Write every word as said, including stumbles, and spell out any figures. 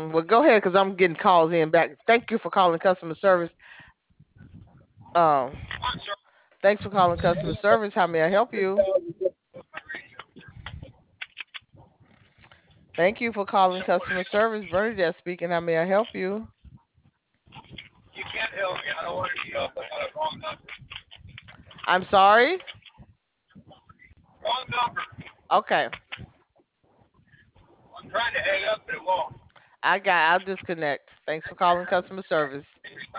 Well, go ahead because I'm getting calls in back. Thank you for calling customer service. Um, Thanks for calling customer service. How may I help you? Thank you for calling customer service. Bernadette speaking. How may I help you? You can't help me. I don't want to be up. I got a wrong number. I'm sorry. Wrong number. Okay, I'm trying to hang up, but it won't. I got. I'll disconnect. Thanks for calling customer service.